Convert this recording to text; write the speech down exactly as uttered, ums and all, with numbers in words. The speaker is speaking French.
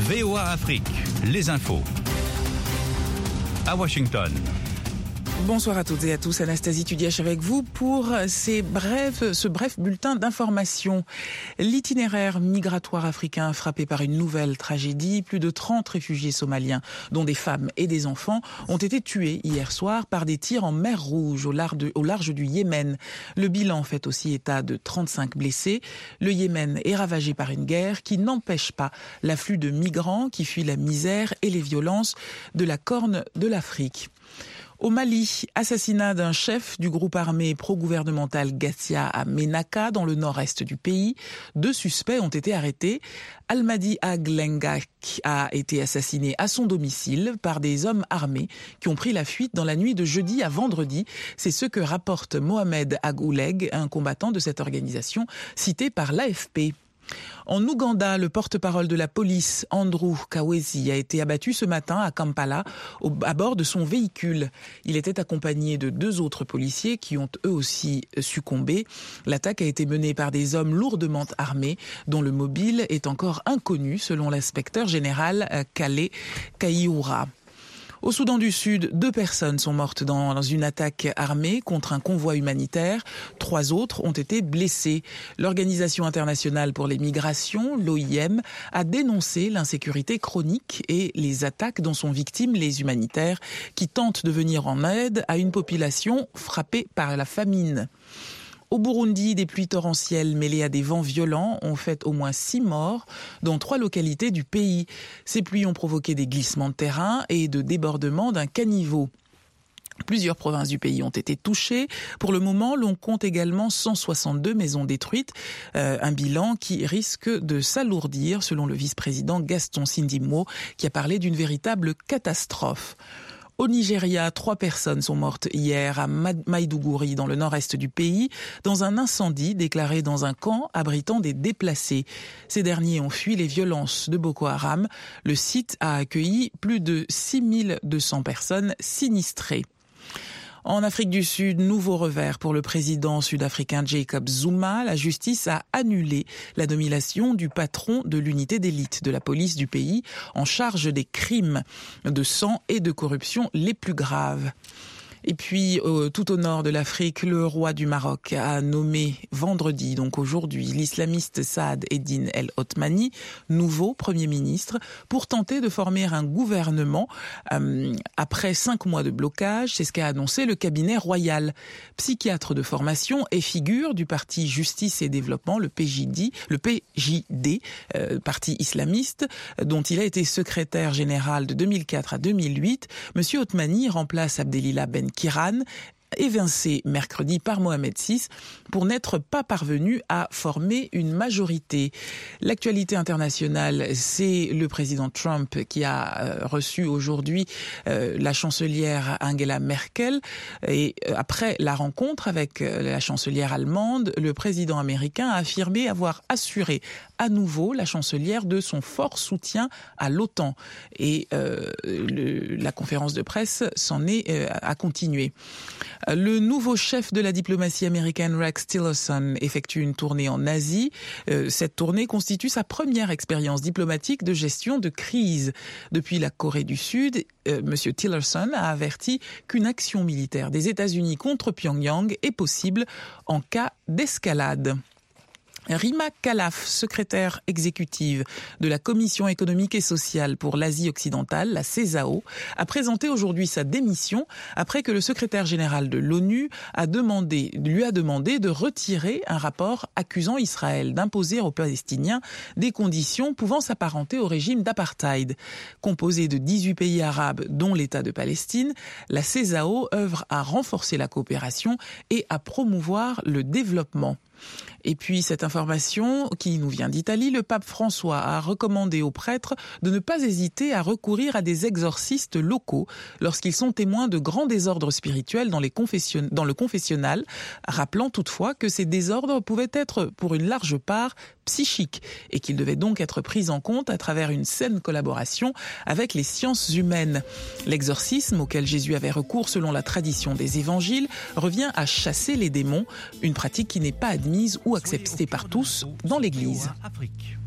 V O A Afrique, les infos. À Washington. Bonsoir à toutes et à tous, Anastasie Tudiach avec vous pour ces brefs, ce bref bulletin d'information. L'itinéraire migratoire africain frappé par une nouvelle tragédie. Plus de trente réfugiés somaliens, dont des femmes et des enfants, ont été tués hier soir par des tirs en mer Rouge, au large, de, au large du Yémen. Le bilan fait aussi état de trente-cinq blessés. Le Yémen est ravagé par une guerre qui n'empêche pas l'afflux de migrants qui fuient la misère et les violences de la Corne de l'Afrique. Au Mali, assassinat d'un chef du groupe armé pro-gouvernemental Ghazia à Ménaka, dans le nord-est du pays. Deux suspects ont été arrêtés. Almadi Aglengak a été assassiné à son domicile par des hommes armés qui ont pris la fuite dans la nuit de jeudi à vendredi. C'est ce que rapporte Mohamed Agouleg, un combattant de cette organisation, cité par l'A F P. En Ouganda, le porte-parole de la police, Andrew Kawesi, a été abattu ce matin à Kampala au, à bord de son véhicule. Il était accompagné de deux autres policiers qui ont eux aussi succombé. L'attaque a été menée par des hommes lourdement armés dont le mobile est encore inconnu selon l'inspecteur général Kale Kaioura. Au Soudan du Sud, deux personnes sont mortes dans une attaque armée contre un convoi humanitaire. Trois autres ont été blessées. L'Organisation internationale pour les migrations, l'O I M, a dénoncé l'insécurité chronique et les attaques dont sont victimes les humanitaires qui tentent de venir en aide à une population frappée par la famine. Au Burundi, des pluies torrentielles mêlées à des vents violents ont fait au moins six morts dans trois localités du pays. Ces pluies ont provoqué des glissements de terrain et de débordements d'un caniveau. Plusieurs provinces du pays ont été touchées. Pour le moment, l'on compte également cent soixante-deux maisons détruites, euh, un bilan qui risque de s'alourdir, selon le vice-président Gaston Sindimo, qui a parlé d'une véritable catastrophe. Au Nigeria, trois personnes sont mortes hier à Maïdougouri, dans le nord-est du pays, dans un incendie déclaré dans un camp abritant des déplacés. Ces derniers ont fui les violences de Boko Haram. Le site a accueilli plus de six mille deux cents personnes sinistrées. En Afrique du Sud, nouveau revers pour le président sud-africain Jacob Zuma. La justice a annulé la nomination du patron de l'unité d'élite de la police du pays en charge des crimes de sang et de corruption les plus graves. Et puis, euh, tout au nord de l'Afrique, le roi du Maroc a nommé vendredi, donc aujourd'hui, l'islamiste Saad Eddine El Othmani, nouveau Premier ministre, pour tenter de former un gouvernement euh, après cinq mois de blocage. C'est ce qu'a annoncé le cabinet royal. Psychiatre de formation et figure du parti Justice et Développement, le P J D, le P J D, euh, parti islamiste, dont il a été secrétaire général de deux mille quatre à deux mille huit. Monsieur Othmani remplace Abdelillah Ben Kiran, évincé mercredi par Mohamed six pour n'être pas parvenu à former une majorité. L'actualité internationale, c'est le président Trump qui a reçu aujourd'hui la chancelière Angela Merkel. Et après la rencontre avec la chancelière allemande, le président américain a affirmé avoir assuré à nouveau la chancelière de son fort soutien à l'OTAN. Et euh, le, la conférence de presse s'en est euh, à continuer. Le nouveau chef de la diplomatie américaine, Rex Tillerson, effectue une tournée en Asie. Euh, cette tournée constitue sa première expérience diplomatique de gestion de crise. Depuis la Corée du Sud, euh, M. Tillerson a averti qu'une action militaire des États-Unis contre Pyongyang est possible en cas d'escalade. Rima Khalaf, secrétaire exécutive de la Commission économique et sociale pour l'Asie occidentale, la CESAO, a présenté aujourd'hui sa démission après que le secrétaire général de l'ONU a demandé, lui a demandé de retirer un rapport accusant Israël d'imposer aux Palestiniens des conditions pouvant s'apparenter au régime d'apartheid. Composée de dix-huit pays arabes, dont l'État de Palestine, la CESAO œuvre à renforcer la coopération et à promouvoir le développement. Et puis cette information qui nous vient d'Italie, le pape François a recommandé aux prêtres de ne pas hésiter à recourir à des exorcistes locaux lorsqu'ils sont témoins de grands désordres spirituels dans, les confession... dans le confessionnal, rappelant toutefois que ces désordres pouvaient être pour une large part psychiques et qu'ils devaient donc être pris en compte à travers une saine collaboration avec les sciences humaines. L'exorcisme auquel Jésus avait recours selon la tradition des évangiles revient à chasser les démons, une pratique qui n'est pas admise ou acceptée par tous dans l'Église.